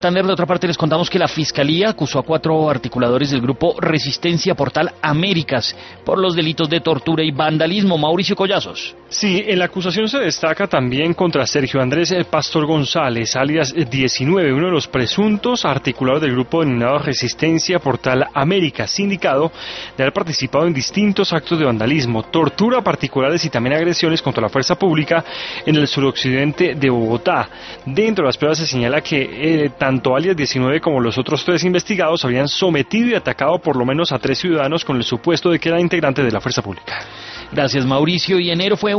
Santander, de otra parte, les contamos que la Fiscalía acusó a 4 articuladores del grupo Resistencia Portal Américas por los delitos de tortura y vandalismo. Mauricio Collazos. Sí, en la acusación se destaca también contra Sergio Andrés Pastor González, alias 19, uno de los presuntos articuladores del grupo denominado Resistencia Portal Américas, sindicado de haber participado en distintos actos de vandalismo, tortura a particulares y también agresiones contra la fuerza pública en el suroccidente de Bogotá. Dentro de las pruebas se señala que tanto alias 19 como los otros 3 investigados habían sometido y atacado por lo menos a 3 ciudadanos con el supuesto de que eran integrantes de la fuerza pública. Gracias, Mauricio. Y enero fue